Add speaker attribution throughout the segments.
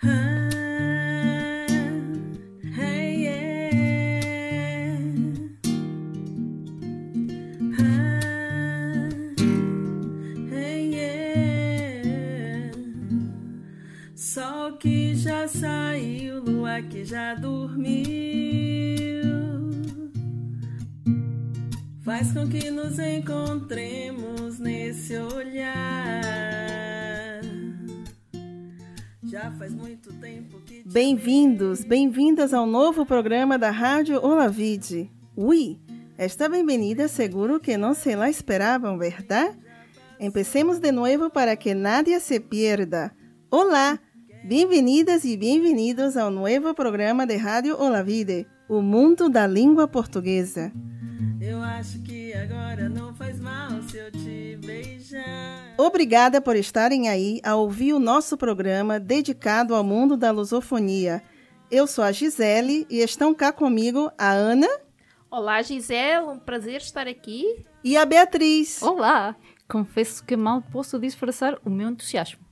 Speaker 1: Sol que já saiu, lua que já dormiu, faz com que nos encontremos nesse olhar. Já faz muito tempo que...
Speaker 2: Bem-vindos, bem-vindas ao novo programa da Rádio Olavide. Ui, esta bem-vinda seguro que não se la esperavam, ¿verdad? Empecemos de nuevo para que nadie se pierda. Olá! Bem-vindas e bem-vindos ao novo programa de Rádio Olavide, o mundo da língua portuguesa.
Speaker 1: Eu acho que agora não faz mal se eu te beijar.
Speaker 2: Obrigada por estarem aí a ouvir o nosso programa dedicado ao mundo da lusofonia. Eu sou a Gisele e estão cá comigo a Ana.
Speaker 3: Olá, Gisele, um prazer estar aqui.
Speaker 2: E a Beatriz.
Speaker 4: Olá, confesso que mal posso disfarçar o meu entusiasmo.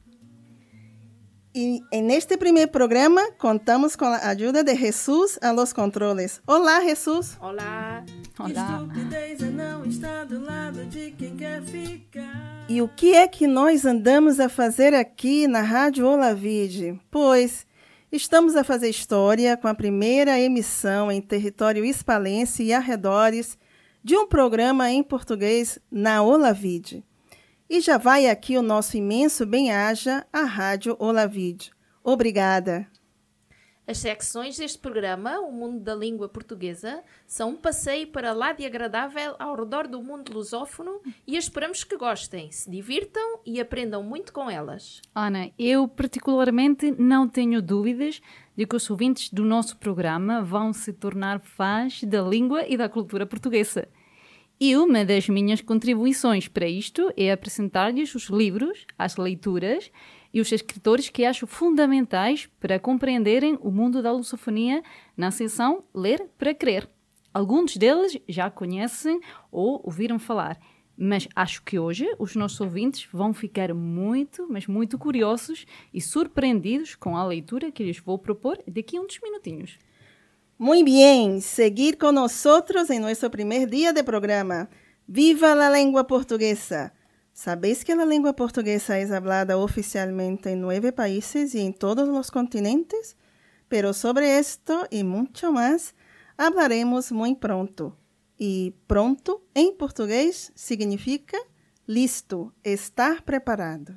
Speaker 2: E neste primeiro programa, contamos com a ajuda de Jesus a los controles. Olá, Jesus.
Speaker 3: Olá.
Speaker 4: Olá.
Speaker 1: Estupidez é não estar do lado de quem quer ficar.
Speaker 2: E o que é que nós andamos a fazer aqui na Rádio Olavide? Pois, estamos a fazer história com a primeira emissão em território hispalense e arredores de um programa em português na Olavide. E já vai aqui o nosso imenso bem-aja à Rádio Olavide. Obrigada.
Speaker 3: As secções deste programa, O Mundo da Língua Portuguesa, são um passeio para lá de agradável ao redor do mundo lusófono e esperamos que gostem, se divirtam e aprendam muito com elas.
Speaker 4: Ana, eu particularmente não tenho dúvidas de que os ouvintes do nosso programa vão se tornar fãs da língua e da cultura portuguesa. E uma das minhas contribuições para isto é apresentar-lhes os livros, as leituras e os escritores que acho fundamentais para compreenderem o mundo da lusofonia na seção Ler para Crer. Alguns deles já conhecem ou ouviram falar, mas acho que hoje os nossos ouvintes vão ficar muito, mas muito curiosos e surpreendidos com a leitura que lhes vou propor daqui a uns minutinhos.
Speaker 2: Muy bien, seguir con nosotros en nuestro primer día de programa. ¡Viva la lengua portuguesa! ¿Sabéis que la lengua portuguesa es hablada oficialmente en 9 países y en todos los continentes? Pero sobre esto y mucho más hablaremos muy pronto. Y pronto, en portugués, significa listo, estar preparado.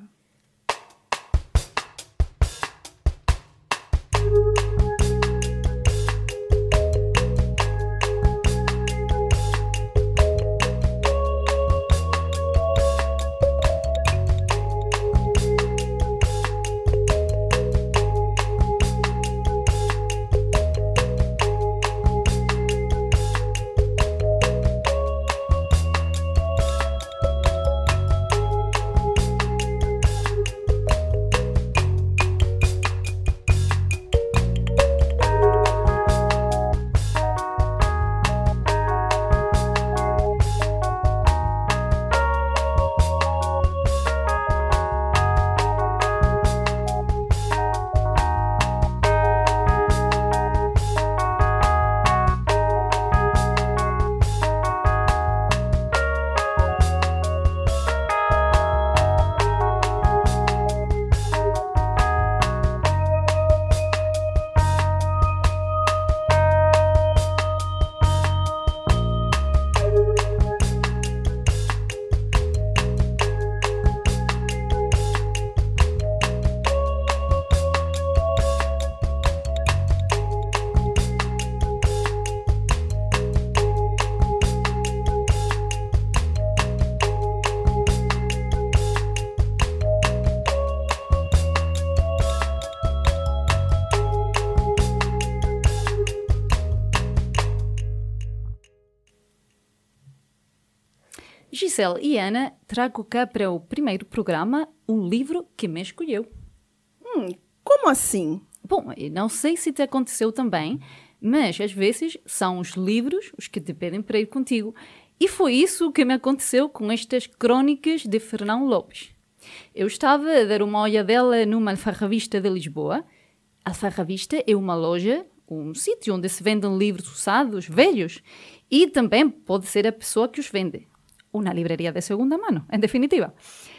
Speaker 4: Gisele e Ana, trago cá para o primeiro programa um livro que me escolheu.
Speaker 2: Como assim?
Speaker 4: Bom, eu não sei se te aconteceu também, mas às vezes são os livros os que te pedem para ir contigo. E foi isso que me aconteceu com estas crônicas de Fernão Lopes. Eu estava a dar uma olhadela numa alfarrabista de Lisboa Alfarrabista é uma loja, um sítio onde se vendem livros usados, velhos, e também pode ser a pessoa que os vende. Uma livraria de segunda mão, em definitiva.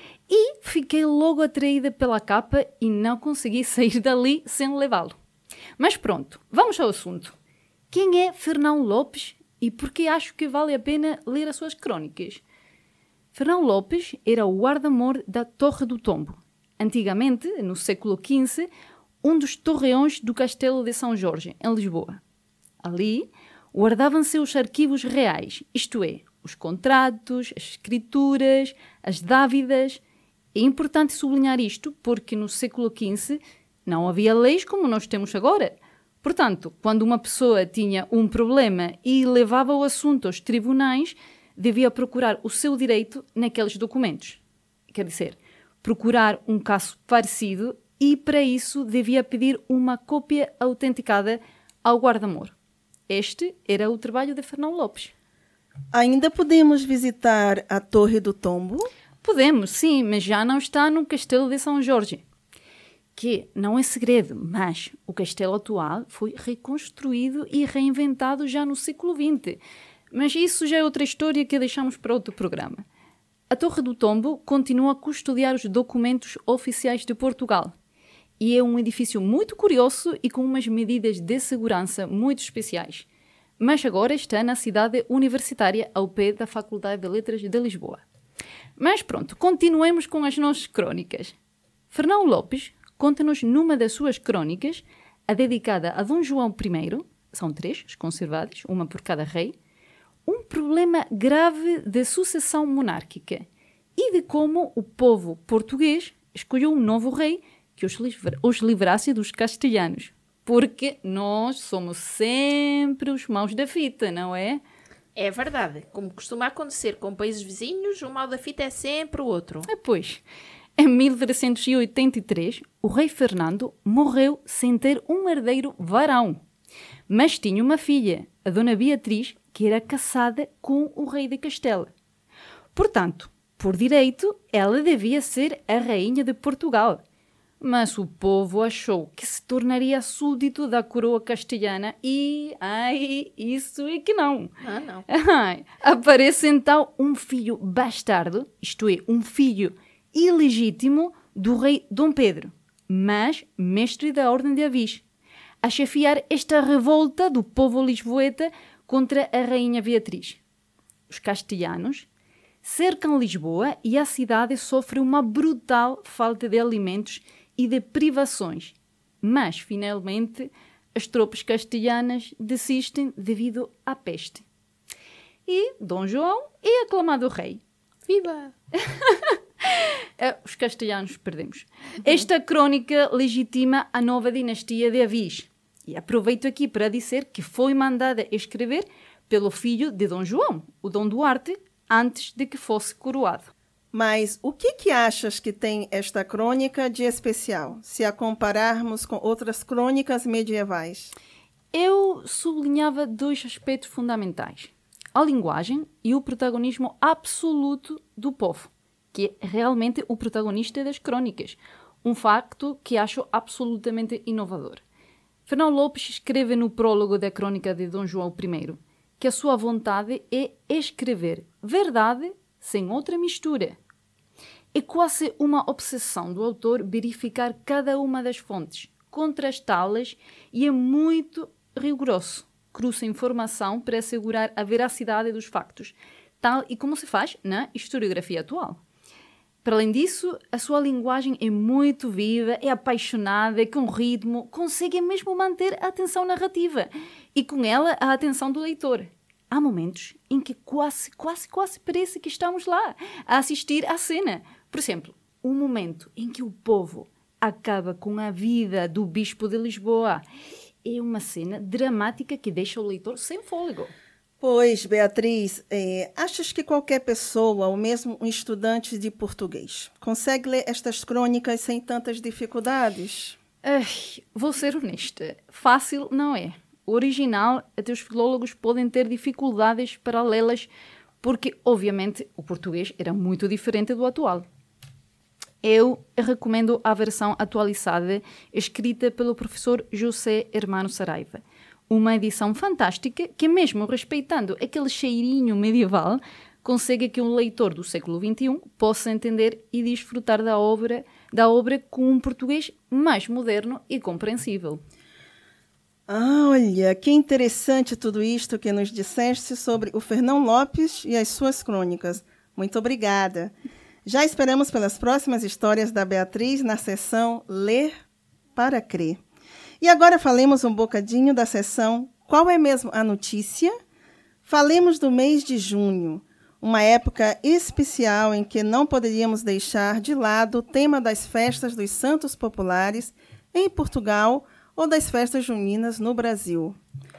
Speaker 4: E fiquei logo atraída pela capa e não consegui sair dali sem levá-lo. Mas pronto, vamos ao assunto. Quem é Fernão Lopes e por que acho que vale a pena ler as suas crônicas? Fernão Lopes era o guarda-mor da Torre do Tombo. Antigamente, no século XV, um dos torreões do Castelo de São Jorge, em Lisboa. Ali, guardavam-se os arquivos reais, isto é, os contratos, as escrituras, as dávidas. É importante sublinhar isto porque no século XV não havia leis como nós temos agora. Portanto, quando uma pessoa tinha um problema e levava o assunto aos tribunais, devia procurar o seu direito naqueles documentos. Quer dizer, procurar um caso parecido e, para isso, devia pedir uma cópia autenticada ao guarda-mor. Este era o trabalho de Fernão Lopes.
Speaker 2: Ainda podemos visitar a Torre do Tombo?
Speaker 4: Podemos, sim, mas já não está no Castelo de São Jorge. Que não é segredo, mas o castelo atual foi reconstruído e reinventado já no século XX. Mas isso já é outra história que deixamos para outro programa. A Torre do Tombo continua a custodiar os documentos oficiais de Portugal. E é um edifício muito curioso e com umas medidas de segurança muito especiais. Mas agora está na cidade universitária, ao pé da Faculdade de Letras de Lisboa. Mas pronto, continuemos com as nossas crônicas. Fernão Lopes conta-nos numa das suas crônicas, a dedicada a Dom João I, são 3 as conservadas, uma por cada rei, um problema grave de sucessão monárquica e de como o povo português escolheu um novo rei que os livrasse dos castelhanos. Porque nós somos sempre os maus da fita, não é?
Speaker 3: É verdade. Como costuma acontecer com países vizinhos, o mal da fita é sempre o outro.
Speaker 4: Pois, em 1383, o rei Fernando morreu sem ter um herdeiro varão. Mas tinha uma filha, a Dona Beatriz, que era casada com o rei de Castela. Portanto, por direito, ela devia ser a rainha de Portugal. Mas o povo achou que se tornaria súdito da coroa castelhana e... isso é que não.
Speaker 3: Não.
Speaker 4: Aparece então um filho bastardo, isto é, um filho ilegítimo do rei Dom Pedro, mas mestre da Ordem de Avis, a chefiar esta revolta do povo lisboeta contra a rainha Beatriz. Os castelhanos cercam Lisboa e a cidade sofre uma brutal falta de alimentos e de privações. Mas, finalmente, as tropas castelhanas desistem devido à peste. E Dom João é aclamado rei.
Speaker 3: Viva!
Speaker 4: Os castelhanos perdemos. Esta crônica legitima a nova dinastia de Avis. E aproveito aqui para dizer que foi mandada escrever pelo filho de Dom João, o Dom Duarte, antes de que fosse coroado.
Speaker 2: Mas o que achas que tem esta crônica de especial, se a compararmos com outras crônicas medievais?
Speaker 4: Eu sublinhava 2 aspectos fundamentais. A linguagem e o protagonismo absoluto do povo, que é realmente o protagonista das crônicas. Um facto que acho absolutamente inovador. Fernão Lopes escreve no prólogo da crônica de Dom João I que a sua vontade é escrever verdade sem outra mistura. É quase uma obsessão do autor verificar cada uma das fontes, contrastá-las e é muito rigoroso. Cruza informação para assegurar a veracidade dos factos, tal e como se faz na historiografia atual. Para além disso, a sua linguagem é muito viva, é apaixonada, com ritmo, consegue mesmo manter a atenção narrativa e com ela a atenção do leitor. Há momentos em que quase parece que estamos lá, a assistir à cena. Por exemplo, um momento em que o povo acaba com a vida do bispo de Lisboa. É uma cena dramática que deixa o leitor sem fôlego.
Speaker 2: Pois, Beatriz, achas que qualquer pessoa, ou mesmo um estudante de português, consegue ler estas crônicas sem tantas dificuldades?
Speaker 4: Vou ser honesta, fácil não é. O original, até os filólogos podem ter dificuldades para lê-las, porque, obviamente, o português era muito diferente do atual. Eu recomendo a versão atualizada, escrita pelo professor José Hermano Saraiva. Uma edição fantástica que, mesmo respeitando aquele cheirinho medieval, consegue que um leitor do século XXI possa entender e desfrutar da obra com um português mais moderno e compreensível.
Speaker 2: Olha, que interessante tudo isto que nos disseste sobre o Fernão Lopes e as suas crônicas. Muito obrigada. Já esperamos pelas próximas histórias da Beatriz na sessão Ler para Crer. E agora falemos um bocadinho da sessão Qual é mesmo a notícia? Falemos do mês de junho, uma época especial em que não poderíamos deixar de lado o tema das festas dos santos populares em Portugal ou das festas juninas no Brasil.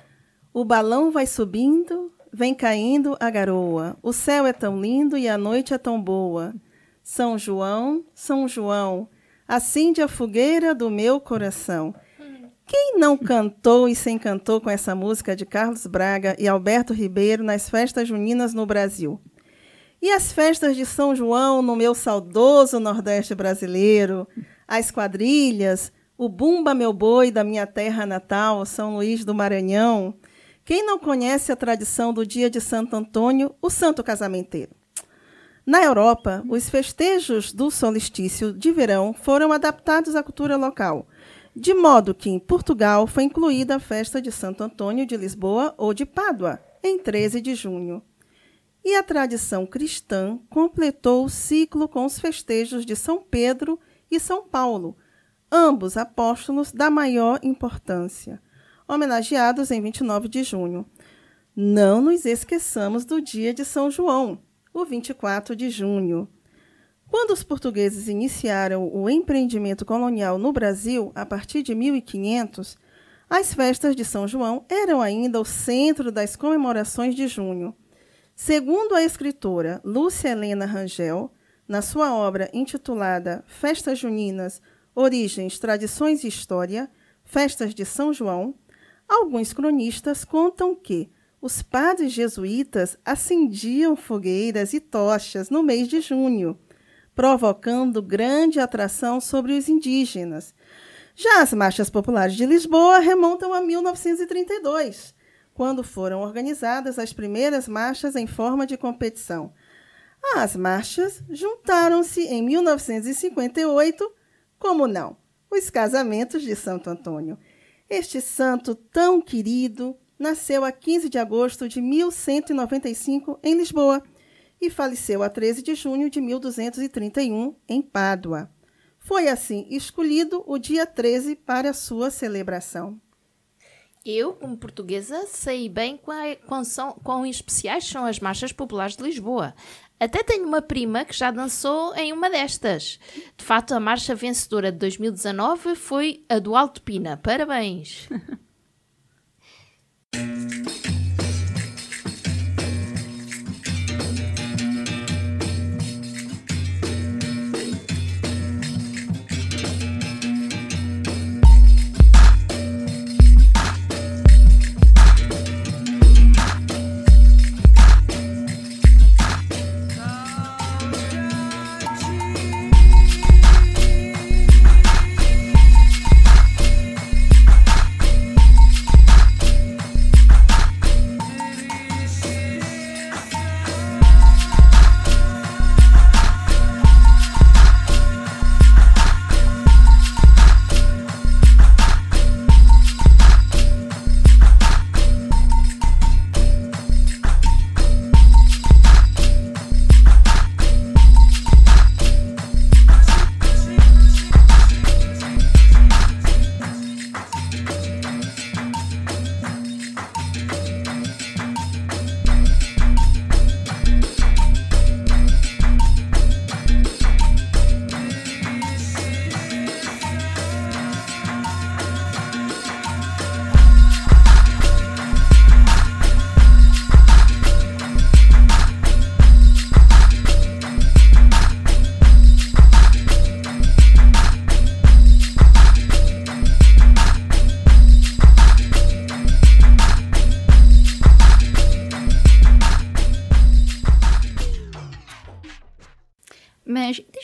Speaker 2: O balão vai subindo, vem caindo a garoa, o céu é tão lindo e a noite é tão boa. São João, São João, acende a fogueira do meu coração. Quem não cantou e se encantou com essa música de Carlos Braga e Alberto Ribeiro nas festas juninas no Brasil? E as festas de São João no meu saudoso Nordeste brasileiro, as quadrilhas, o Bumba Meu Boi da minha terra natal, São Luís do Maranhão. Quem não conhece a tradição do dia de Santo Antônio, o santo casamenteiro? Na Europa, os festejos do solstício de verão foram adaptados à cultura local, de modo que em Portugal foi incluída a festa de Santo Antônio de Lisboa ou de Pádua, em 13 de junho. E a tradição cristã completou o ciclo com os festejos de São Pedro e São Paulo, ambos apóstolos da maior importância, homenageados em 29 de junho. Não nos esqueçamos do dia de São João, o 24 de junho. Quando os portugueses iniciaram o empreendimento colonial no Brasil, a partir de 1500, as festas de São João eram ainda o centro das comemorações de junho. Segundo a escritora Lúcia Helena Rangel, na sua obra intitulada Festas Juninas, Origens, Tradições e História, Festas de São João, alguns cronistas contam que os padres jesuítas acendiam fogueiras e tochas no mês de junho, provocando grande atração sobre os indígenas. Já as marchas populares de Lisboa remontam a 1932, quando foram organizadas as primeiras marchas em forma de competição. As marchas juntaram-se em 1958, como não, os casamentos de Santo Antônio. Este santo tão querido nasceu a 15 de agosto de 1195 em Lisboa e faleceu a 13 de junho de 1231 em Pádua. Foi assim escolhido o dia 13 para sua celebração.
Speaker 3: Eu, como portuguesa, sei bem quão especiais são as marchas populares de Lisboa. Até tenho uma prima que já dançou em uma destas. De fato, a marcha vencedora de 2019 foi a do Alto Pina. Parabéns!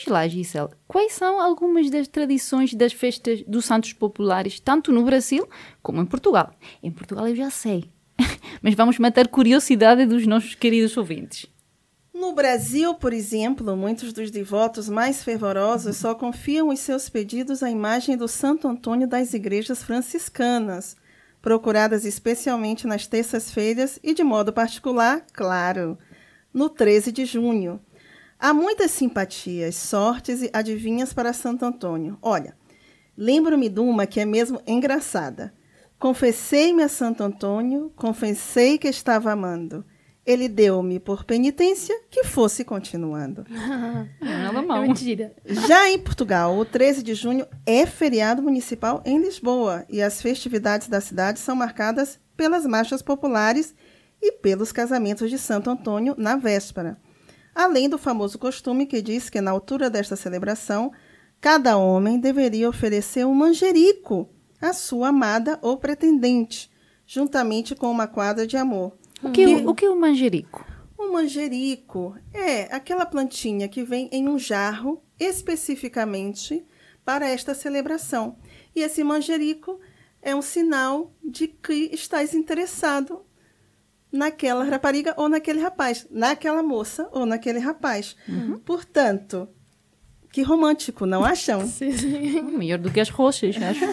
Speaker 4: Diz lá, Gisele, quais são algumas das tradições das festas dos Santos Populares, tanto no Brasil como em Portugal? Em Portugal eu já sei, mas vamos matar a curiosidade dos nossos queridos ouvintes.
Speaker 2: No Brasil, por exemplo, muitos dos devotos mais fervorosos só confiam os seus pedidos à imagem do Santo Antônio das igrejas franciscanas, procuradas especialmente nas terças-feiras e, de modo particular, claro, no 13 de junho. Há muitas simpatias, sortes e adivinhas para Santo Antônio. Olha, lembro-me de uma que é mesmo engraçada. Confessei-me a Santo Antônio, confessei que estava amando. Ele deu-me por penitência que fosse continuando.
Speaker 4: Nada mal.
Speaker 3: É mentira.
Speaker 2: Já em Portugal, o 13 de junho é feriado municipal em Lisboa e as festividades da cidade são marcadas pelas marchas populares e pelos casamentos de Santo Antônio na véspera. Além do famoso costume que diz que, na altura desta celebração, cada homem deveria oferecer um manjerico à sua amada ou pretendente, juntamente com uma quadra de amor.
Speaker 4: O que é o manjerico?
Speaker 2: O manjerico é aquela plantinha que vem em um jarro especificamente para esta celebração. E esse manjerico é um sinal de que estás interessado naquela rapariga ou naquele rapaz, naquela moça ou naquele rapaz. Portanto, que romântico, não acham?
Speaker 4: Melhor do que as roxas, acho.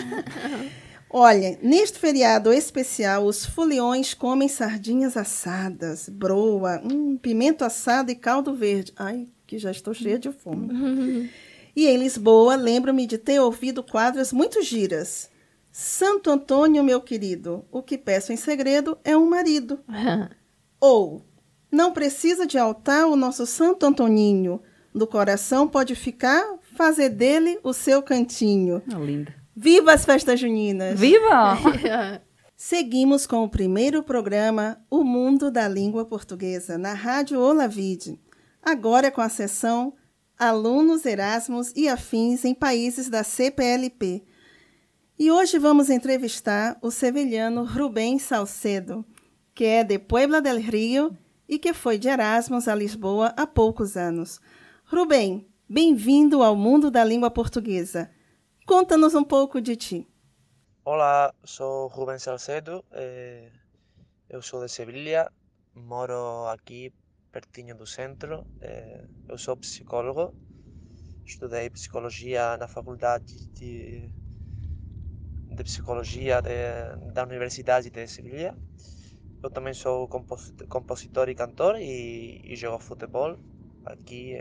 Speaker 2: Olha, neste feriado especial, os foliões comem sardinhas assadas, broa, pimento assado e caldo verde. Ai, que já estou cheia de fome. E em Lisboa, lembro-me de ter ouvido quadras muito giras. Santo Antônio, meu querido, o que peço em segredo é um marido. Ou, não precisa de altar o nosso Santo Antoninho. Do coração pode ficar, fazer dele o seu cantinho.
Speaker 4: Linda.
Speaker 2: Viva as festas juninas!
Speaker 4: Viva!
Speaker 2: Seguimos com o primeiro programa O Mundo da Língua Portuguesa, na Rádio Olavide. Agora com a sessão Alunos Erasmus e Afins em Países da CPLP. E hoje vamos entrevistar o sevilhano Rubén Salcedo, que é de Puebla del Rio e que foi de Erasmus a Lisboa há poucos anos. Rubén, bem-vindo ao Mundo da Língua Portuguesa. Conta-nos um pouco de ti.
Speaker 5: Olá, sou Rubén Salcedo, eu sou de Sevilha, moro aqui pertinho do centro, eu sou psicólogo, estudei psicologia na faculdade de psicologia da Universidade de Sevilha. Eu também sou compositor e cantor e jogo futebol aqui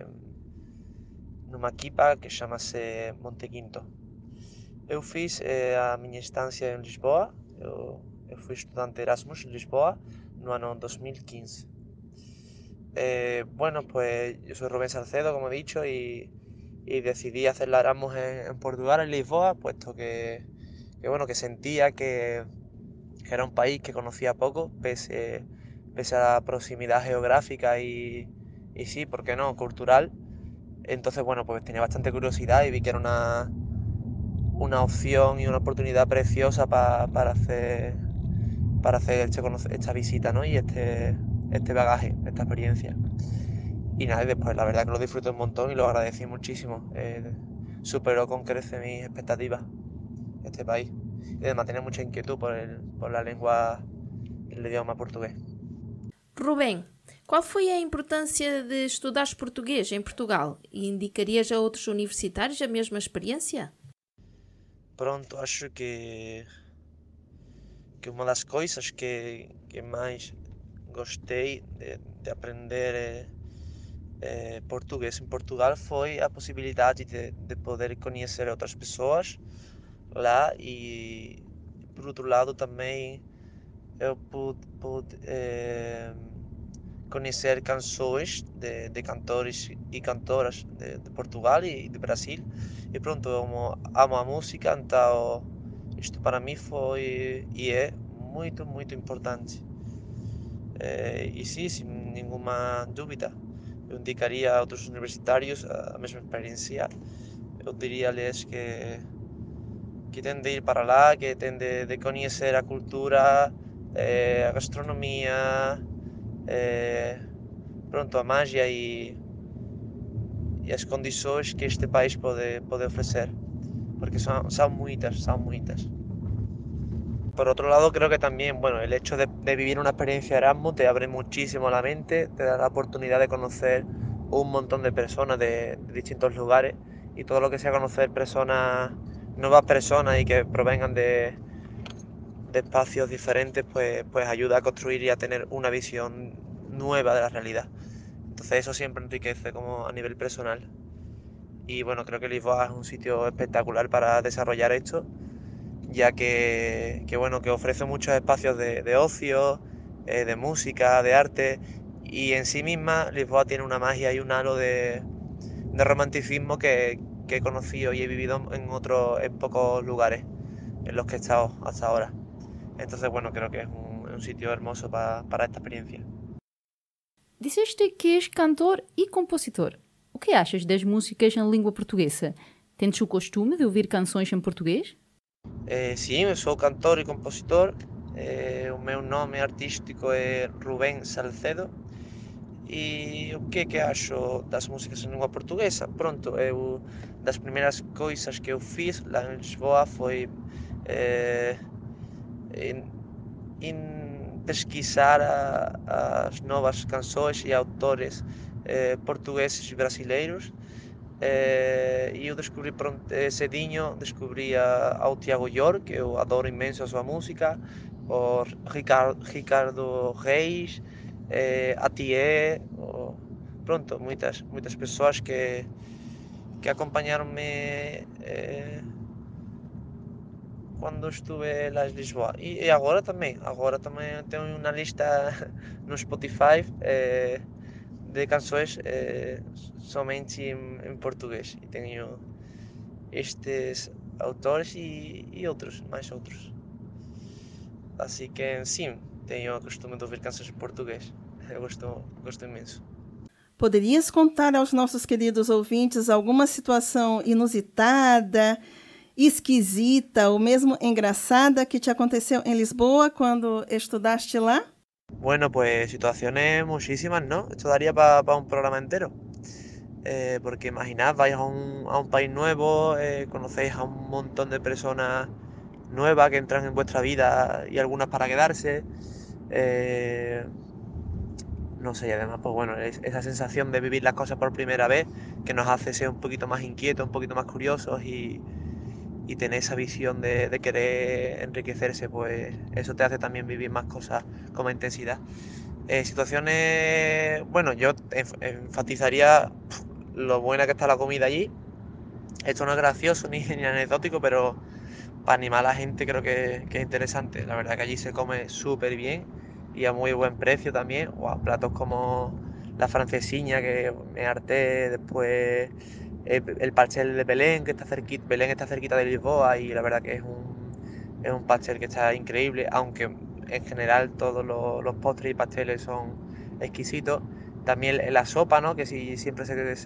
Speaker 5: numa equipa que chama-se Monte Quinto. Eu fiz a minha estância em Lisboa, eu fui estudante Erasmus em Lisboa no ano 2015. Bueno, pues yo soy Rubén Salcedo, como he dicho, y decidí hacer la Erasmus en Portugal, en Lisboa, puesto que sentía que era un país que conocía poco, pese a la proximidad geográfica y sí, ¿por qué no?, cultural. Entonces, bueno, pues tenía bastante curiosidad y vi que era una opción y una oportunidad preciosa para hacer esta visita, ¿no? Y este bagaje, esta experiencia. Y nada, y después la verdad que lo disfruté un montón y lo agradecí muchísimo. Superó con creces mis expectativas este país. Y además tenía mucha inquietud por la lengua, el idioma portugués.
Speaker 3: Rubén, qual foi a importância de estudares português em Portugal? E indicarias a outros universitários a mesma experiência?
Speaker 5: Pronto, acho que uma das coisas que mais gostei de aprender português em Portugal foi a possibilidade de poder conhecer outras pessoas lá e, por outro lado, também eu pude conhecer canções de cantores e cantoras de Portugal e de Brasil. E pronto, eu amo a música, então isto para mim foi e é muito, muito importante. E sim, sem nenhuma dúvida, eu indicaria a outros universitários a mesma experiência. Eu diria-lhes que têm de ir para lá, que têm de conhecer a cultura, a gastronomia, pronto, a magia e as condições que este país pode oferecer, porque son muitas. Por otro lado, creo que también, bueno, el hecho de vivir una experiencia Erasmus te abre muchísimo la mente, te da la oportunidad de conocer un montón de personas de distintos lugares, y todo lo que sea conocer nuevas personas y que provengan de espacios diferentes, pues ayuda a construir y a tener una visión nueva de la realidad. Entonces eso siempre enriquece como a nivel personal. Y bueno, creo que Lisboa es un sitio espectacular para desarrollar esto, ya bueno, que ofrece muchos espacios de ocio, de música, de arte, y en sí misma Lisboa tiene una magia y un halo de romanticismo que he conocido y he vivido en pocos lugares en los que he estado hasta ahora. Entonces, bueno, creo que es un sitio hermoso para esta experiencia.
Speaker 4: Disseste que és cantor e compositor. O que achas das músicas em língua portuguesa? Tens o costume de ouvir canções em português?
Speaker 5: Sim, eu sou cantor e compositor. O meu nome artístico é Rubén Salcedo. E o que acho das músicas em língua portuguesa? Pronto, das primeiras coisas que eu fiz lá em Lisboa foi em pesquisar as novas canções e autores portugueses e brasileiros. E eu descobri cedinho, descobri ao Tiago York, que eu adoro imenso a sua música, o Ricardo Reis, a Thié, pronto, muitas pessoas que acompanharam-me quando estive lá em Lisboa. E agora também tenho uma lista no Spotify de canções somente em português, e tenho estes autores e outros, mais outros. Assim que sim, tenho o costume de ouvir canções em português. Eu gosto imenso.
Speaker 2: Poderias contar aos nossos queridos ouvintes alguma situação inusitada, esquisita ou mesmo engraçada que te aconteceu em Lisboa quando estudaste lá?
Speaker 5: Bueno, pues situaciones muchísimas, ¿no? Esto daría para un programa entero. Porque imaginad, vais a un país nuevo, conocéis a un montón de personas nuevas que entran en vuestra vida y algunas para quedarse. No sé, y además, pues bueno, esa sensación de vivir las cosas por primera vez que nos hace ser un poquito más inquietos, un poquito más curiosos y tener esa visión de querer enriquecerse, pues eso te hace también vivir más cosas con más intensidad. Situaciones, bueno, yo enfatizaría lo buena que está la comida allí. Esto no es gracioso ni anecdótico, pero para animar a la gente creo que es interesante. La verdad que allí se come súper bien y a muy buen precio también. Wow, platos como la francesiña, que me harté, después el pastel de Belén, que Belén está cerquita de Lisboa, y la verdad que es un pastel que está increíble, aunque en general todos los postres y pasteles son exquisitos. También la sopa, ¿no? Que siempre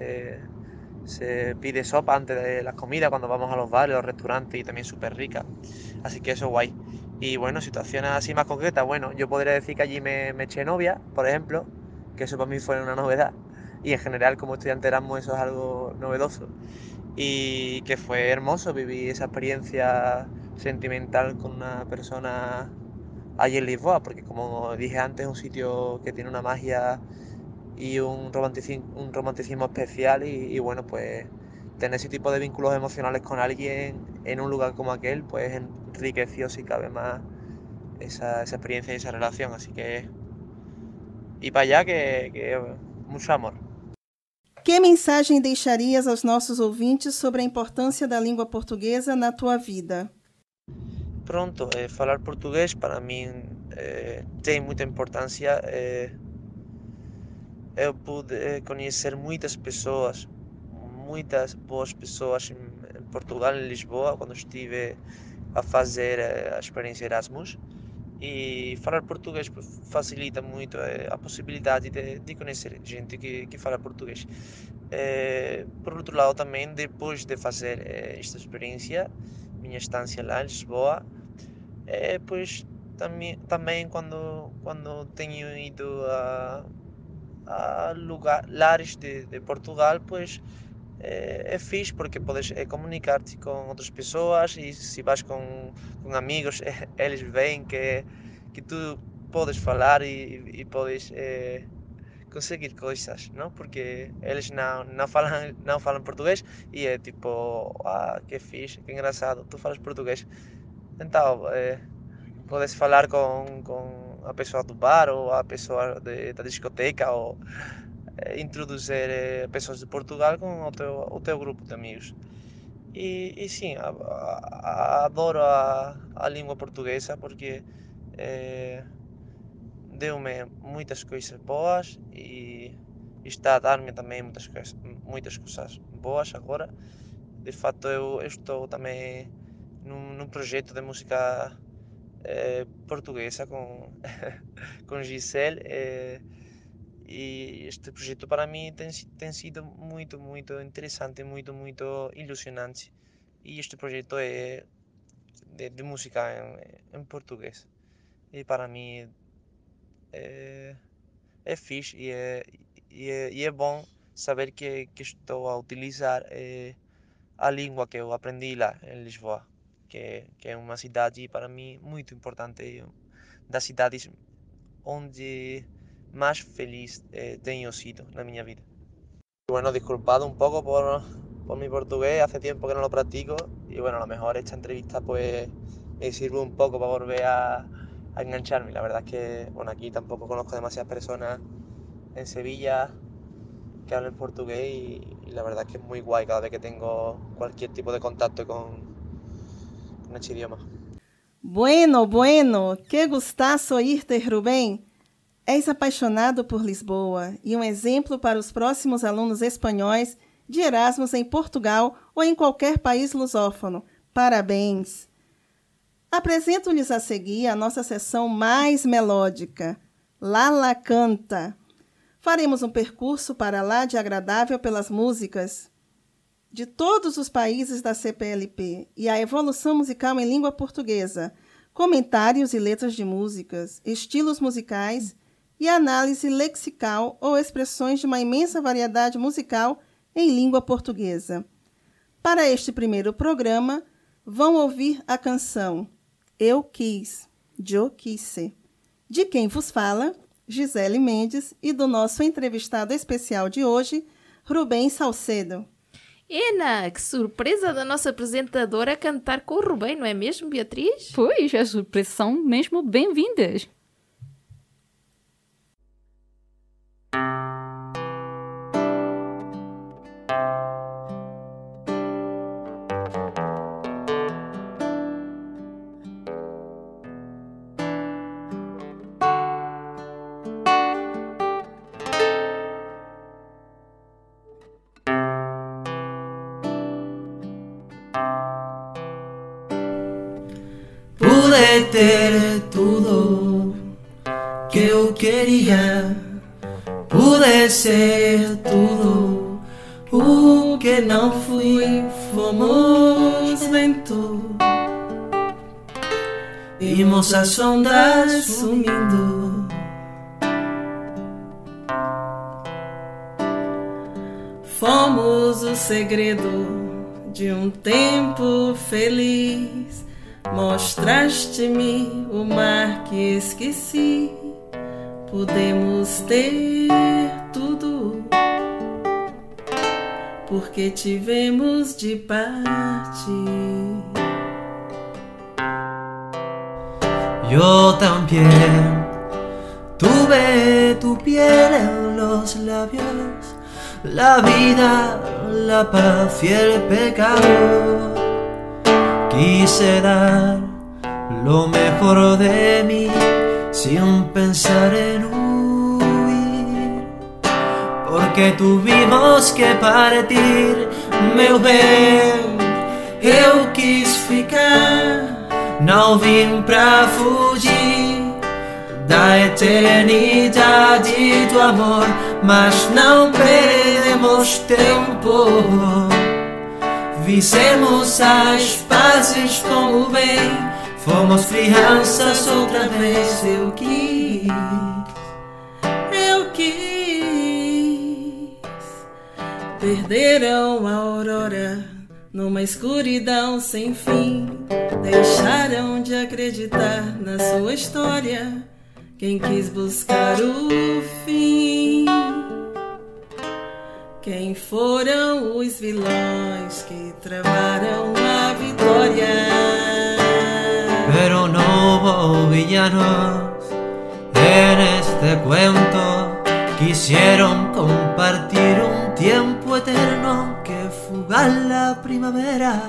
Speaker 5: se pide sopa antes de las comidas cuando vamos a los bares, los restaurantes, y también súper rica. Así que eso guay. Y bueno, situaciones así más concretas, bueno, yo podría decir que allí me eché novia, por ejemplo, que eso para mí fue una novedad. Y en general como estudiante Erasmus eso es algo novedoso. Y que fue hermoso vivir esa experiencia sentimental con una persona allí en Lisboa, porque como dije antes es un sitio que tiene una magia y un romanticismo especial, y bueno, pues tener ese tipo de vínculos emocionales con alguien en un lugar como aquel, pues enriqueció si cabe más esa experiencia y esa relación. Así que, y para allá que mucho amor.
Speaker 2: Que mensagem deixarias aos nossos ouvintes sobre a importância da língua portuguesa na tua vida?
Speaker 5: Pronto, falar portugués para mí tem muita importância. Eu pude conhecer muitas boas pessoas em Portugal, em Lisboa, quando estive a fazer a experiência Erasmus. E falar português facilita muito a possibilidade de conhecer gente que fala português. Por outro lado, também, depois de fazer esta experiência, minha estância lá em Lisboa, pois também quando tenho ido a lares de Portugal, pues é fixe porque podes comunicar-te com outras pessoas e se vais com amigos, eles veem que tu podes falar e podes conseguir coisas, não? Porque eles não falam português e é tipo, que fixe, que engraçado, tu falas português. Então, podes falar com a pessoa do bar ou a pessoa da discoteca ou introduzir pessoas de Portugal com o teu grupo de amigos. E sim, adoro a língua portuguesa porque deu-me muitas coisas boas e está a dar-me também muitas coisas boas agora. De fato, eu estou também num projeto de música portuguesa com Gisele. E este projeto para mim tem sido muito, muito interessante, muito, muito ilusionante. E este projeto é de música em português. E para mim é fixe e é bom saber que estou a utilizar a língua que eu aprendi lá em Lisboa, que é uma cidade para mim muito importante, das cidades onde más feliz tengo sido en mi vida. Bueno, disculpad un poco por mi portugués, hace tiempo que no lo practico y bueno, a lo mejor esta entrevista pues me sirve un poco para volver a engancharme. La verdad es que bueno, aquí tampoco conozco demasiadas personas en Sevilla que hablen portugués y la verdad es que es muy guay cada vez que tengo cualquier tipo de contacto con este idioma.
Speaker 2: Bueno, bueno, que gustazo oírte, Rubén. És apaixonado por Lisboa e um exemplo para os próximos alunos espanhóis de Erasmus em Portugal ou em qualquer país lusófono. Parabéns! Apresento-lhes a seguir a nossa sessão mais melódica, Lala Canta. Faremos um percurso para lá de agradável pelas músicas de todos os países da CPLP e a evolução musical em língua portuguesa, comentários e letras de músicas, estilos musicais e análise lexical ou expressões de uma imensa variedade musical em língua portuguesa. Para este primeiro programa, vão ouvir a canção Eu Quis, Eu Quise, de quem vos fala, Gisele Mendes, e do nosso entrevistado especial de hoje, Rubem Salcedo.
Speaker 3: Ena, que surpresa da nossa apresentadora cantar com o Rubem, não é mesmo, Beatriz?
Speaker 4: Pois, as surpresas são mesmo bem-vindas.
Speaker 1: Pude ter tudo que eu queria, pude ser tudo o que não fui, fomos vento, vimos as ondas sumindo, fomos o segredo de um tempo feliz. Mostraste-me o mar que esqueci. Podemos ter tudo, porque tivemos de partir. Yo también tuve tu piel en los labios, la vida, la paz y el pecado. Quise dar lo mejor de mí sin pensar en huir, porque tuvimos que partir, meu bem. Eu quis ficar, não vim pra fugir da eternidade do amor, mas não perdemos tempo. Fizemos as pazes com o bem, fomos crianças outra vez. Eu quis Perderam a aurora numa escuridão sem fim. Deixaram de acreditar na sua história quem quis buscar o fim. Quem foram os vilões que travaram a vitória?
Speaker 6: Pero no hubo villanos en este cuento. Quisieron compartir un tiempo eterno que fugaz la primavera.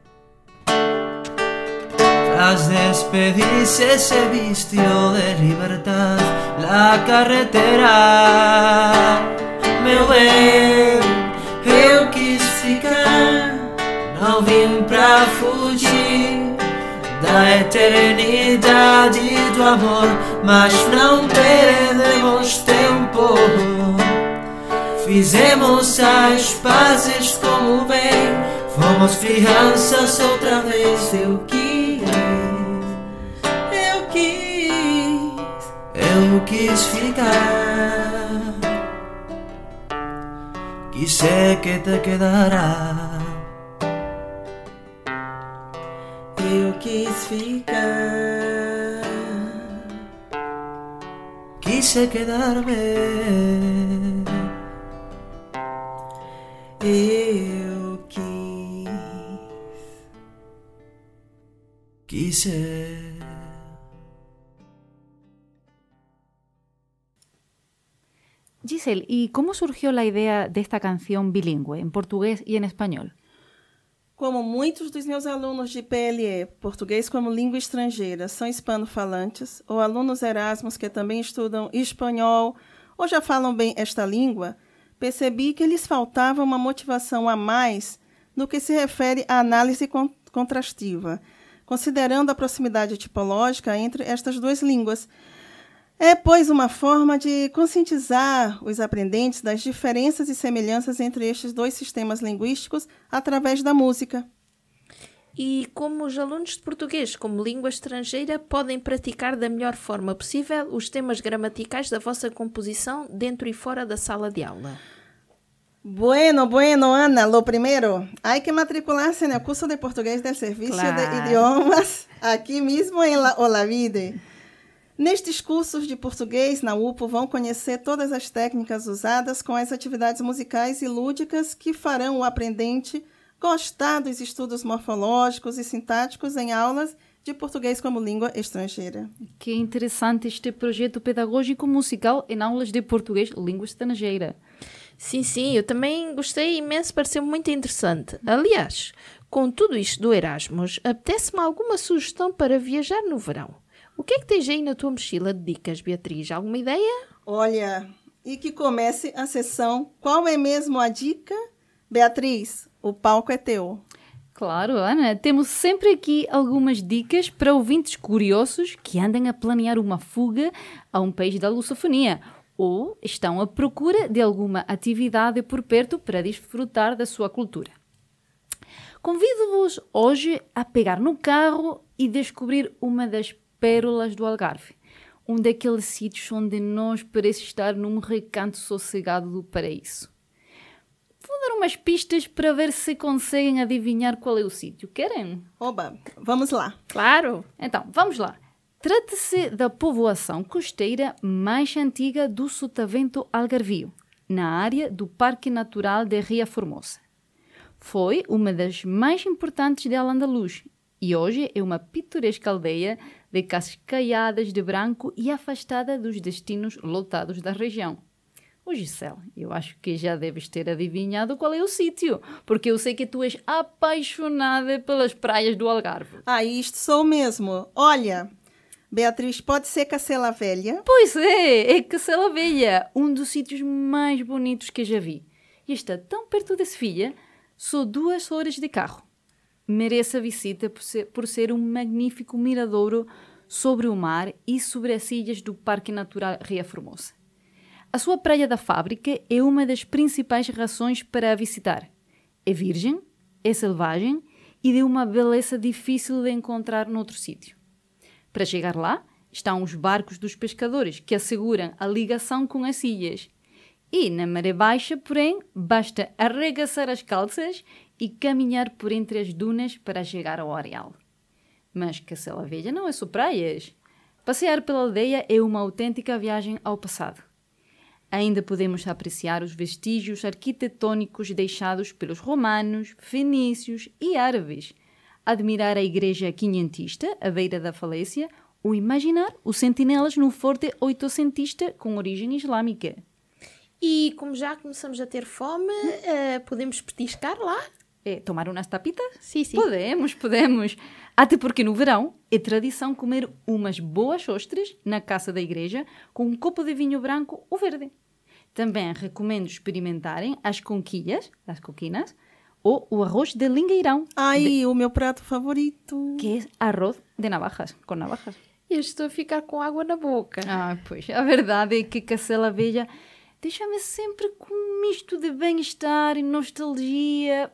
Speaker 6: Tras despedirse se vistió de libertad la carretera. Meu bem, eu quis ficar, não vim pra fugir da eternidade do amor, mas não perdemos tempo. Fizemos as pazes com o bem, fomos crianças outra vez. Eu quis ficar. Y sé que te quedará.
Speaker 1: Eu quis ficar.
Speaker 6: Quise quedarme.
Speaker 1: Eu
Speaker 6: quise.
Speaker 4: Giselle, ¿y cómo surgió la idea de esta canción bilingüe, en portugués y en español?
Speaker 2: Como muitos dos meus alunos de PLE, português como língua estrangeira, são hispano-falantes, ou alunos Erasmus que também estudam espanhol ou já falam bem esta língua, percebi que lhes faltava uma motivação a mais no que se refere à análise contrastiva, considerando a proximidade tipológica entre estas duas línguas. É, pois, uma forma de conscientizar os aprendentes das diferenças e semelhanças entre estes dois sistemas linguísticos através da música.
Speaker 3: E como os alunos de português como língua estrangeira podem praticar da melhor forma possível os temas gramaticais da vossa composição dentro e fora da sala de aula?
Speaker 2: Bueno, Ana. Lo primero, hay que matricularse en el curso de portugués del Servicio de Idiomas aqui mesmo em Olavide. Nestes cursos de português na UPO vão conhecer todas as técnicas usadas com as atividades musicais e lúdicas que farão o aprendente gostar dos estudos morfológicos e sintáticos em aulas de português como língua estrangeira.
Speaker 4: Que interessante este projeto pedagógico musical em aulas de português língua estrangeira.
Speaker 3: Sim, eu também gostei imenso, pareceu muito interessante. Aliás, com tudo isto do Erasmus, apetece-me alguma sugestão para viajar no verão. O que é que tens aí na tua mochila de dicas, Beatriz? Alguma ideia?
Speaker 2: Olha, e que comece a sessão. Qual é mesmo a dica? Beatriz, o palco é teu.
Speaker 4: Claro, Ana, temos sempre aqui algumas dicas para ouvintes curiosos que andam a planear uma fuga a um país da lusofonia ou estão à procura de alguma atividade por perto para desfrutar da sua cultura. Convido-vos hoje a pegar no carro e descobrir uma das pérolas do Algarve, um daqueles sítios onde nós parece estar num recanto sossegado do paraíso. Vou dar umas pistas para ver se conseguem adivinhar qual é o sítio. Querem?
Speaker 2: Oba, vamos lá.
Speaker 3: Claro!
Speaker 4: Então, vamos lá. Trata-se da povoação costeira mais antiga do Sotavento Algarvio, na área do Parque Natural de Ria Formosa. Foi uma das mais importantes de Al-Andalus e hoje é uma pitoresca aldeia de casas caiadas de branco e afastada dos destinos lotados da região. O Giselle, eu acho que já deves ter adivinhado qual é o sítio, porque eu sei que tu és apaixonada pelas praias do Algarve.
Speaker 2: Ah, isto sou mesmo. Olha, Beatriz, pode ser Cacela Velha?
Speaker 4: Pois é Cacela Velha, um dos sítios mais bonitos que já vi. E está tão perto de Sevilha, só 2 horas de carro. Merece a visita por ser um magnífico miradouro sobre o mar e sobre as ilhas do Parque Natural Ria Formosa. A sua praia da Fábrica é uma das principais razões para a visitar. É virgem, é selvagem e de uma beleza difícil de encontrar noutro sítio. Para chegar lá, estão os barcos dos pescadores que asseguram a ligação com as ilhas. E na maré baixa, porém, basta arregaçar as calças e caminhar por entre as dunas para chegar ao areal. Mas Cacela Velha não é só praias. Passear pela aldeia é uma autêntica viagem ao passado. Ainda podemos apreciar os vestígios arquitetônicos deixados pelos romanos, fenícios e árabes, admirar a igreja quinhentista, à beira da falésia, ou imaginar os sentinelas no forte oitocentista com origem islâmica.
Speaker 3: E como já começamos a ter fome, podemos petiscar lá?
Speaker 4: Tomar umas tapitas?
Speaker 3: Sim, sim.
Speaker 4: Podemos. Até porque no verão é tradição comer umas boas ostras na casa da igreja com um copo de vinho branco ou verde. Também recomendo experimentarem as conquilhas, as coquinas, ou o arroz de lingueirão.
Speaker 2: Ai, o meu prato favorito.
Speaker 4: Que é arroz de navajas, com navajas.
Speaker 3: Eu estou a ficar com água na boca.
Speaker 4: Pois, a verdade é que Cacela Velha deixa-me sempre com um misto de bem-estar e nostalgia.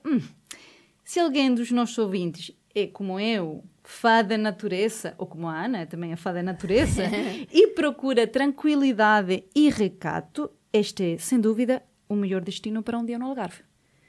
Speaker 4: Se alguém dos nossos ouvintes é como eu, fã da natureza, ou como a Ana, também é fã da natureza, e procura tranquilidade e recato, este é, sem dúvida, o melhor destino para um dia no Algarve.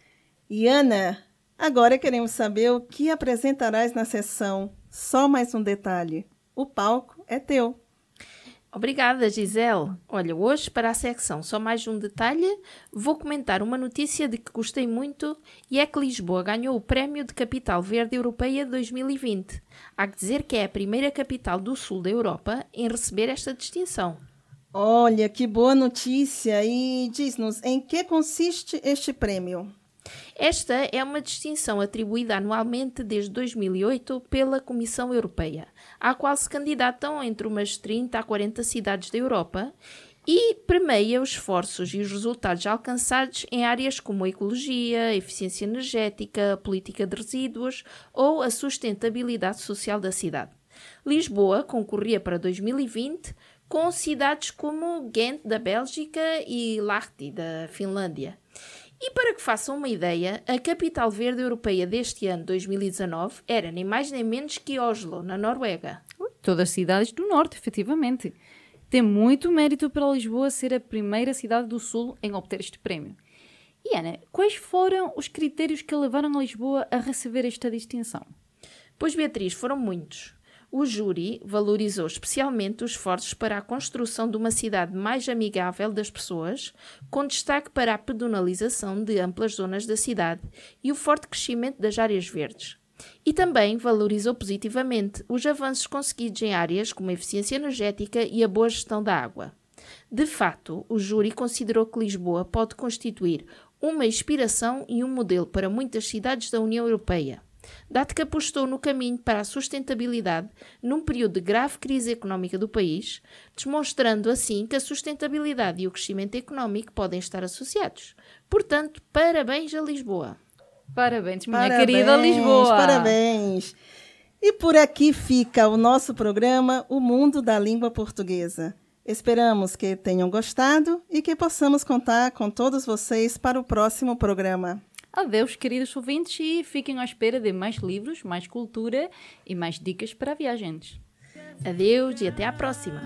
Speaker 2: E Ana, agora queremos saber o que apresentarás na sessão Só Mais Um Detalhe. O palco é teu.
Speaker 3: Obrigada, Gisele. Olha, hoje para a secção Só Mais Um Detalhe, vou comentar uma notícia de que gostei muito e é que Lisboa ganhou o Prémio de Capital Verde Europeia 2020. Há que dizer que é a primeira capital do sul da Europa em receber esta distinção.
Speaker 2: Olha, que boa notícia! E diz-nos, em que consiste este prêmio?
Speaker 3: Esta é uma distinção atribuída anualmente desde 2008 pela Comissão Europeia, à qual se candidatam entre umas 30 a 40 cidades da Europa e premia os esforços e os resultados alcançados em áreas como a ecologia, a eficiência energética, a política de resíduos ou a sustentabilidade social da cidade. Lisboa concorria para 2020 com cidades como Ghent, da Bélgica, e Lahti, da Finlândia. E para que façam uma ideia, a capital verde europeia deste ano, 2019, era nem mais nem menos que Oslo, na Noruega.
Speaker 4: Todas as cidades do norte, efetivamente. Tem muito mérito para Lisboa ser a primeira cidade do sul em obter este prémio. E Ana, quais foram os critérios que levaram a Lisboa a receber esta distinção?
Speaker 3: Pois Beatriz, foram muitos. O júri valorizou especialmente os esforços para a construção de uma cidade mais amigável das pessoas, com destaque para a pedonalização de amplas zonas da cidade e o forte crescimento das áreas verdes. E também valorizou positivamente os avanços conseguidos em áreas como a eficiência energética e a boa gestão da água. De facto, o júri considerou que Lisboa pode constituir uma inspiração e um modelo para muitas cidades da União Europeia, dado que apostou no caminho para a sustentabilidade num período de grave crise económica do país, demonstrando assim que a sustentabilidade e o crescimento económico podem estar associados. Portanto, parabéns a Lisboa.
Speaker 4: Parabéns, minha querida Lisboa.
Speaker 2: Parabéns. E por aqui fica o nosso programa O Mundo da Língua Portuguesa. Esperamos que tenham gostado e que possamos contar com todos vocês para o próximo programa.
Speaker 4: Adeus, queridos ouvintes, e fiquem à espera de mais livros, mais cultura e mais dicas para viajantes.
Speaker 3: Adeus e até à próxima.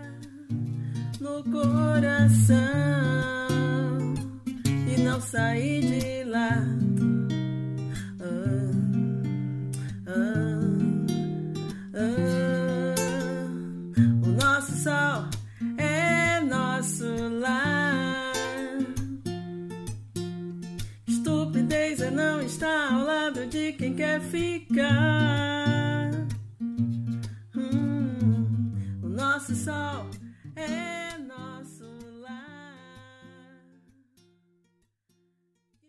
Speaker 1: No coração e não sair de lá. O nosso sol é nosso lar. Estupidez é não estar ao lado de quem quer ficar. O nosso sol é